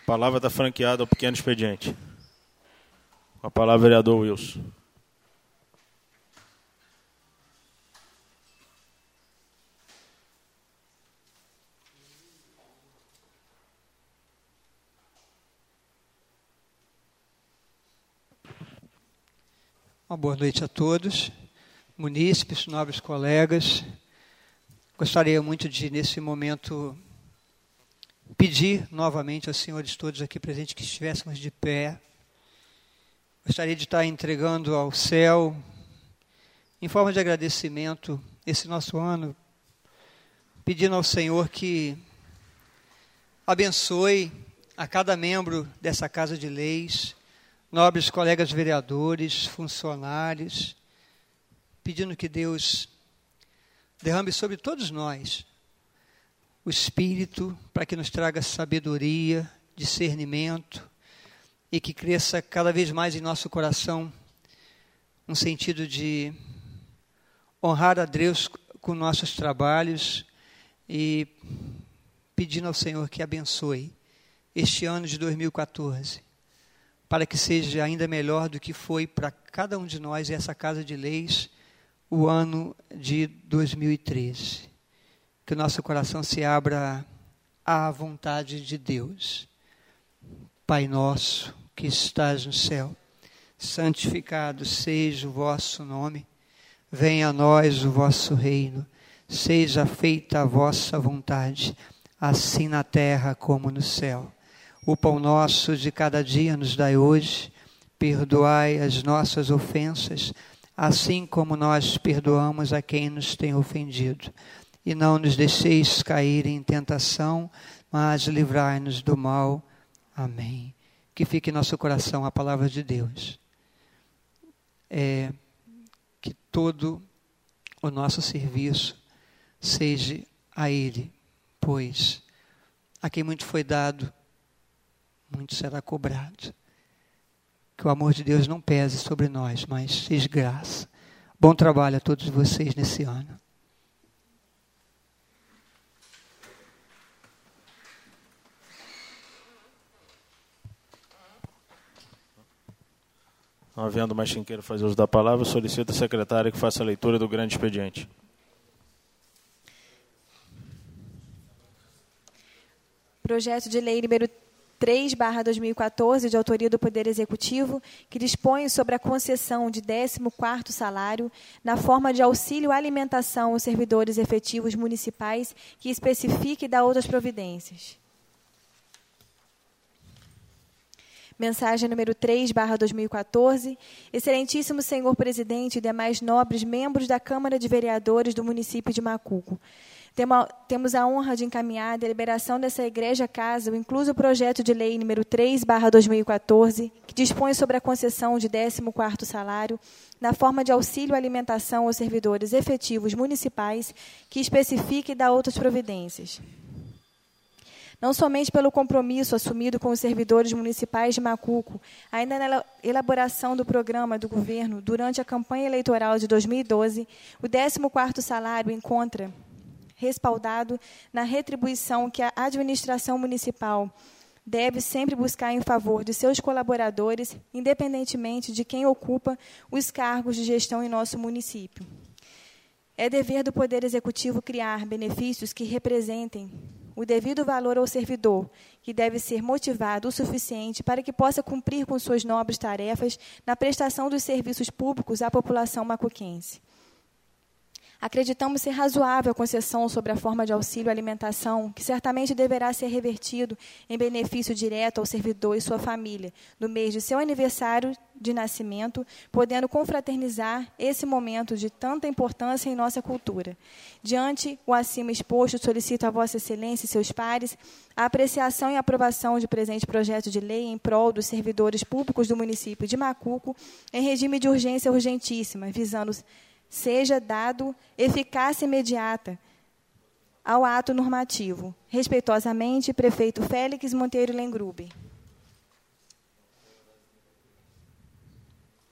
palavra está franqueada ao pequeno expediente. Com a palavra, vereador Wilson. Uma boa noite a todos, munícipes, nobres colegas. Gostaria muito de, nesse momento, pedir novamente aos senhores todos aqui presentes que estivéssemos de pé. Gostaria de estar entregando ao céu, em forma de agradecimento, esse nosso ano, pedindo ao Senhor que abençoe a cada membro dessa Casa de Leis, nobres colegas vereadores, funcionários, pedindo que Deus derrame sobre todos nós o Espírito para que nos traga sabedoria, discernimento e que cresça cada vez mais em nosso coração um sentido de honrar a Deus com nossos trabalhos e pedindo ao Senhor que abençoe este ano de 2014. Para que seja ainda melhor do que foi para cada um de nós, essa Casa de Leis, o ano de 2013. Que o nosso coração se abra à vontade de Deus. Pai nosso, que estás no céu, santificado seja o vosso nome. Venha a nós o vosso reino. Seja feita a vossa vontade, assim na terra como no céu. O pão nosso de cada dia nos dai hoje, perdoai as nossas ofensas, assim como nós perdoamos a quem nos tem ofendido. E não nos deixeis cair em tentação, mas livrai-nos do mal. Amém. Que fique em nosso coração a palavra de Deus. Que todo o nosso serviço seja a Ele, pois a quem muito foi dado, muito será cobrado. Que o amor de Deus não pese sobre nós, mas seja graça. Bom trabalho a todos vocês nesse ano. Não havendo mais quem queira fazer uso da palavra, solicito a secretária que faça a leitura do grande expediente. Projeto de lei número 3/2014, de autoria do Poder Executivo, que dispõe sobre a concessão de 14º salário na forma de auxílio à alimentação aos servidores efetivos municipais, que especifique e dá outras providências. Mensagem número 3/2014. Excelentíssimo senhor presidente e demais nobres membros da Câmara de Vereadores do município de Macuco. Temos a honra de encaminhar a deliberação dessa egregia casa, o incluso projeto de lei número 3/2014, que dispõe sobre a concessão de 14º salário, na forma de auxílio à alimentação aos servidores efetivos municipais, que especifique e dá outras providências. Não somente pelo compromisso assumido com os servidores municipais de Macuco, ainda na elaboração do programa do governo durante a campanha eleitoral de 2012, o 14º salário encontra respaldado na retribuição que a administração municipal deve sempre buscar em favor de seus colaboradores, independentemente de quem ocupa os cargos de gestão em nosso município. É dever do Poder Executivo criar benefícios que representem o devido valor ao servidor, que deve ser motivado o suficiente para que possa cumprir com suas nobres tarefas na prestação dos serviços públicos à população macuquense. Acreditamos ser razoável a concessão sobre a forma de auxílio à alimentação, que certamente deverá ser revertido em benefício direto ao servidor e sua família, no mês de seu aniversário de nascimento, podendo confraternizar esse momento de tanta importância em nossa cultura. Diante o acima exposto, solicito a Vossa Excelência e seus pares a apreciação e aprovação de presente projeto de lei em prol dos servidores públicos do município de Macuco, em regime de urgência urgentíssima, visando seja dado eficácia imediata ao ato normativo. Respeitosamente, prefeito Félix Monteiro Lengrube.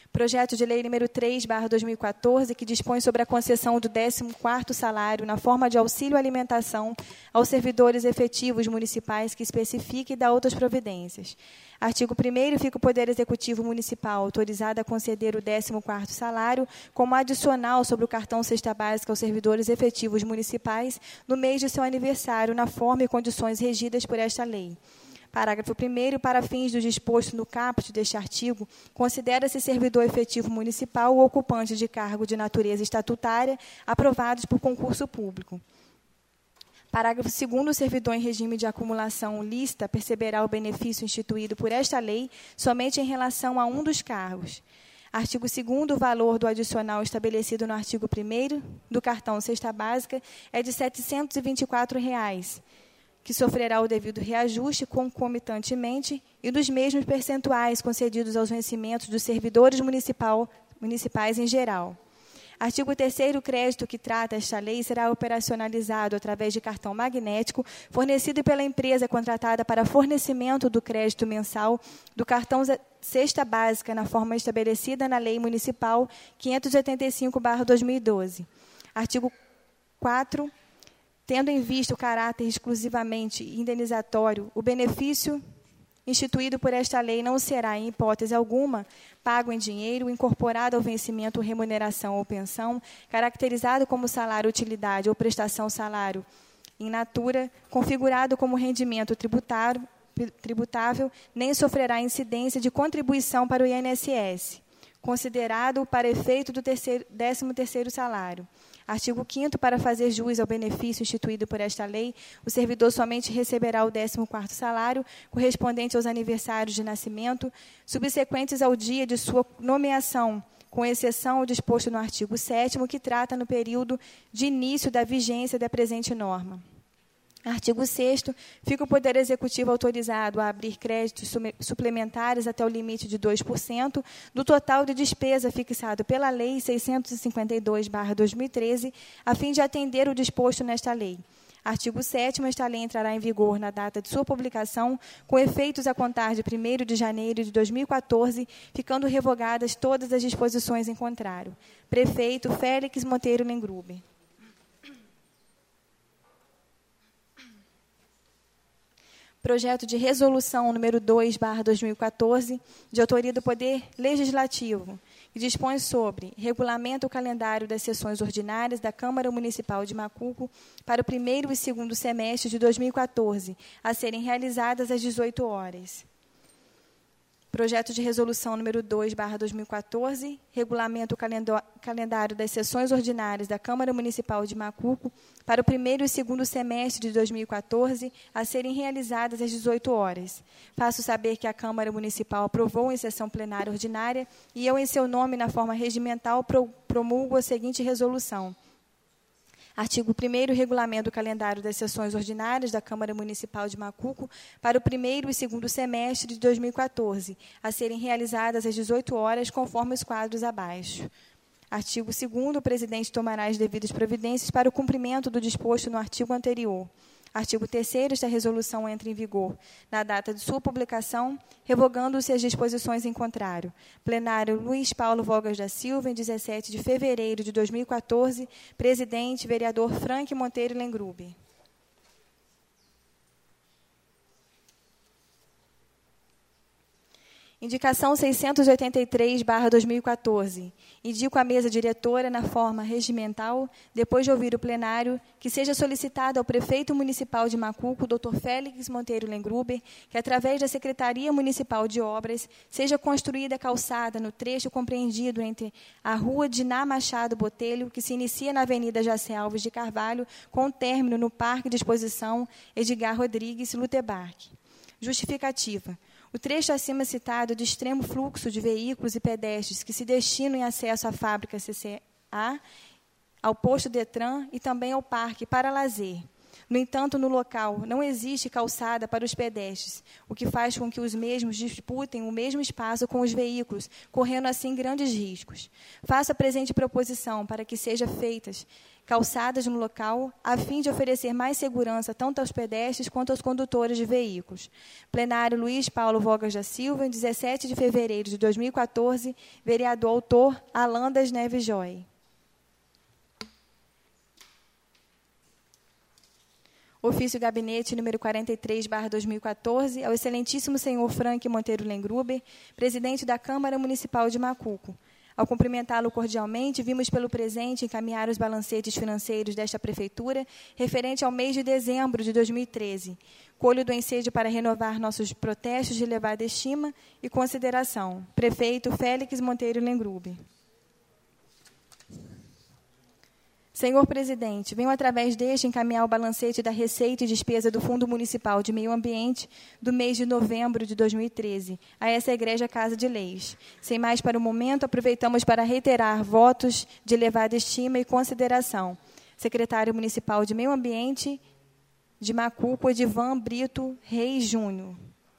Projeto de lei número 3/2014, que dispõe sobre a concessão do 14º salário na forma de auxílio alimentação aos servidores efetivos municipais que especifique e dá outras providências. Artigo 1º, fica o Poder Executivo Municipal autorizado a conceder o 14º salário como adicional sobre o cartão cesta básica aos servidores efetivos municipais no mês de seu aniversário, na forma e condições regidas por esta lei. Parágrafo 1º, para fins do disposto no caput deste artigo, considera-se servidor efetivo municipal ou ocupante de cargo de natureza estatutária aprovados por concurso público. Parágrafo 2º, o servidor em regime de acumulação lista perceberá o benefício instituído por esta lei somente em relação a um dos cargos. Artigo 2º, o valor do adicional estabelecido no artigo 1º do cartão cesta básica é de R$ 724, que sofrerá o devido reajuste concomitantemente e dos mesmos percentuais concedidos aos vencimentos dos servidores municipais em geral. Artigo 3º, o crédito que trata esta lei será operacionalizado através de cartão magnético fornecido pela empresa contratada para fornecimento do crédito mensal do cartão cesta básica na forma estabelecida na Lei Municipal 585/2012. Artigo 4º, tendo em vista o caráter exclusivamente indenizatório, o benefício instituído por esta lei não será, em hipótese alguma, pago em dinheiro, incorporado ao vencimento remuneração ou pensão, caracterizado como salário utilidade ou prestação salário in natura, configurado como rendimento tributável, nem sofrerá incidência de contribuição para o INSS, considerado para efeito do 13º salário. Artigo 5º, para fazer jus ao benefício instituído por esta lei, o servidor somente receberá o 14º salário, correspondente aos aniversários de nascimento, subsequentes ao dia de sua nomeação, com exceção ao disposto no artigo 7º, que trata no período de início da vigência da presente norma. Artigo 6º, fica o Poder Executivo autorizado a abrir créditos suplementares até o limite de 2% do total de despesa fixado pela Lei 652/2013, a fim de atender o disposto nesta lei. Artigo 7º, esta lei entrará em vigor na data de sua publicação, com efeitos a contar de 1º de janeiro de 2014, ficando revogadas todas as disposições em contrário. Prefeito Félix Monteiro Lengruber. Projeto de resolução número 2/2014, de autoria do Poder Legislativo, que dispõe sobre regulamento o calendário das sessões ordinárias da Câmara Municipal de Macuco para o 1º e 2º semestre de 2014, a serem realizadas às 18 horas. Projeto de resolução número 2/2014, regulamento o calendário das sessões ordinárias da Câmara Municipal de Macuco para o 1º e 2º semestre de 2014, a serem realizadas às 18 horas. Faço saber que a Câmara Municipal aprovou em sessão plenária ordinária e eu, em seu nome, na forma regimental, promulgo a seguinte resolução. Artigo 1º, regulamento do calendário das sessões ordinárias da Câmara Municipal de Macuco para o 1º e 2º semestre de 2014, a serem realizadas às 18 horas, conforme os quadros abaixo. Artigo 2º, o presidente tomará as devidas providências para o cumprimento do disposto no artigo anterior. Artigo 3º, esta resolução entra em vigor na data de sua publicação, revogando-se as disposições em contrário. Plenário Luiz Paulo Vogas da Silva, em 17 de fevereiro de 2014. Presidente, vereador Frank Monteiro Lengruber. Indicação 683/2014. Indico à mesa diretora, na forma regimental, depois de ouvir o plenário, que seja solicitado ao prefeito municipal de Macuco, Dr. Félix Monteiro Lengruber, que, através da Secretaria Municipal de Obras, seja construída a calçada no trecho compreendido entre a Rua Diná Machado Botelho, que se inicia na Avenida Jacé Alves de Carvalho, com término no Parque de Exposição Edgar Rodrigues Lutebarque. Justificativa. O trecho acima citado de extremo fluxo de veículos e pedestres que se destinam em acesso à fábrica CCA, ao posto Detran e também ao parque para lazer. No entanto, no local não existe calçada para os pedestres, o que faz com que os mesmos disputem o mesmo espaço com os veículos, correndo assim grandes riscos. Faço a presente proposição para que sejam feitas calçadas no local, a fim de oferecer mais segurança tanto aos pedestres quanto aos condutores de veículos. Plenário Luiz Paulo Vogas da Silva, em 17 de fevereiro de 2014, vereador autor Alan das Neves Joy. Ofício Gabinete número 43/2014, ao excelentíssimo senhor Frank Monteiro Lengruber, presidente da Câmara Municipal de Macuco. Ao cumprimentá-lo cordialmente, vimos pelo presente encaminhar os balancetes financeiros desta Prefeitura referente ao mês de dezembro de 2013. Colho do ensejo para renovar nossos protestos de elevada estima e consideração. Prefeito Félix Monteiro Lengruber. Senhor presidente, venho através deste encaminhar o balancete da receita e despesa do Fundo Municipal de Meio Ambiente do mês de novembro de 2013, a essa Egrégia Casa de Leis. Sem mais para o momento, aproveitamos para reiterar votos de elevada estima e consideração. Secretário Municipal de Meio Ambiente de Macuco, Edivan Brito Reis Júnior.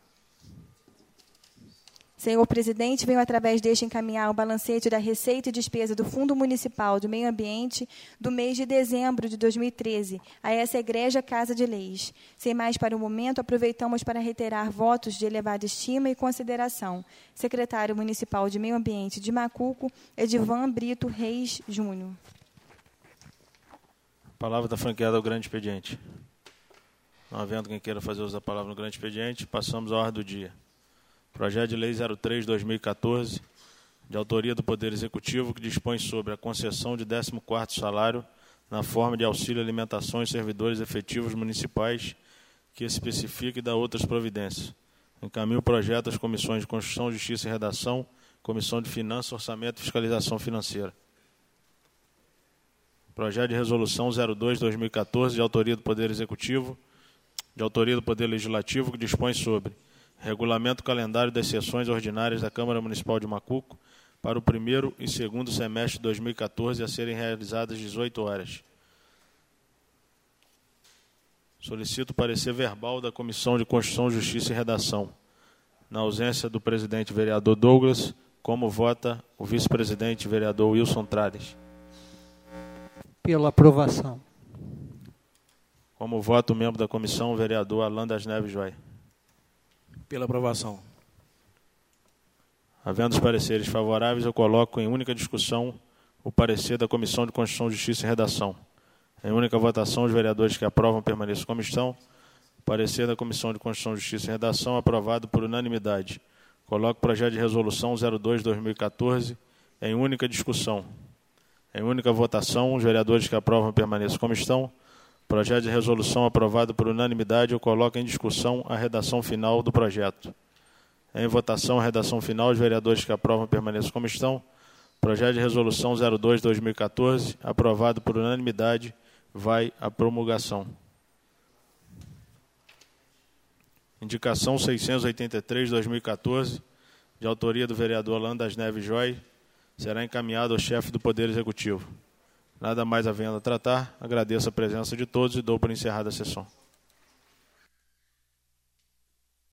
Senhor presidente, venho através deste encaminhar o balancete da receita e despesa do Fundo Municipal do Meio Ambiente do mês de dezembro de 2013, a essa Egrégia Casa de Leis. Sem mais para o momento, aproveitamos para reiterar votos de elevada estima e consideração. Secretário Municipal de Meio Ambiente de Macuco, Edivan Brito Reis Júnior. Palavra da franqueada ao grande expediente. Não havendo quem queira fazer uso da palavra no grande expediente, passamos à ordem do dia. Projeto de Lei 03/2014, de autoria do Poder Executivo, que dispõe sobre a concessão de 14º salário na forma de auxílio alimentação aos servidores efetivos municipais, que especifica e dá outras providências. Encaminho o projeto às comissões de Constituição, Justiça e Redação, Comissão de Finanças, Orçamento e Fiscalização Financeira. Projeto de Resolução 02/2014, de autoria do Poder Executivo, de autoria do Poder Legislativo, que dispõe sobre regulamento calendário das sessões ordinárias da Câmara Municipal de Macuco para o primeiro e segundo semestre de 2014 a serem realizadas 18 horas. Solicito o parecer verbal da Comissão de Constituição, Justiça e Redação. Na ausência do presidente vereador Douglas, como vota o vice-presidente vereador Wilson Trades? Pela aprovação. Como vota o membro da comissão, o vereador Alan das Neves Joy? Pela aprovação. Havendo os pareceres favoráveis, eu coloco em única discussão o parecer da Comissão de Constituição, Justiça e Redação. Em única votação, os vereadores que aprovam permaneçam como estão. O parecer da Comissão de Constituição, Justiça e Redação aprovado por unanimidade. Coloco o projeto de resolução 02/2014 em única discussão. Em única votação, os vereadores que aprovam permaneçam como estão. Projeto de resolução aprovado por unanimidade, eu coloco em discussão a redação final do projeto. Em votação, a redação final, os vereadores que aprovam permaneçam como estão. Projeto de resolução 02/2014, aprovado por unanimidade, vai à promulgação. Indicação 683/2014, de autoria do vereador Alan das Neves Joy, será encaminhado ao chefe do Poder Executivo. Nada mais havendo a tratar, agradeço a presença de todos e dou por encerrada a sessão.